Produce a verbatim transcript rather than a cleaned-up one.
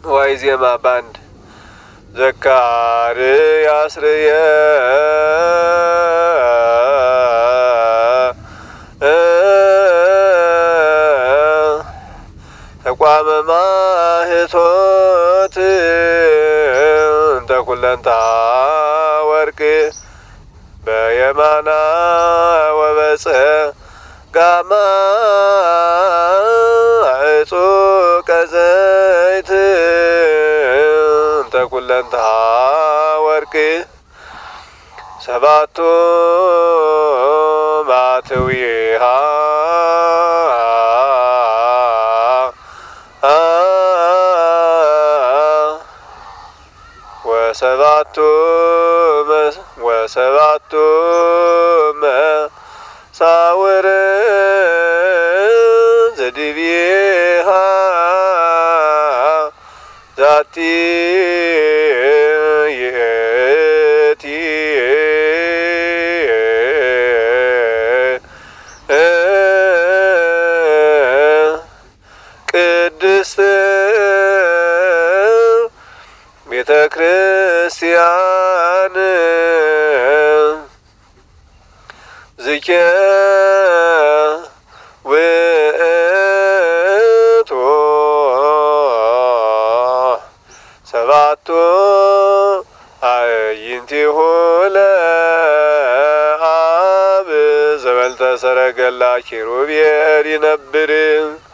ዋይዜማ ባንድ ዘካርያስ ርየ ተቋመ ማህቶት እንተ ኩለንታ ወርቅ በየማና ወበጸ ጋማ እጹቀ ዘይት እንተ ኩለንታ ወርቅ ሰባቱ ማትዊሃ ወሰባቱ ወሰባቱ መሳውር ዘዲብየሃ ዛቲ ይእቲ ቅድስት ቤተ ክርስቲያን ዝኬ ውእቱ ሰባቱ አዕይንቲሁ ለአብ ዘበልተ ሰረገላ ኪሩቤል ይነብር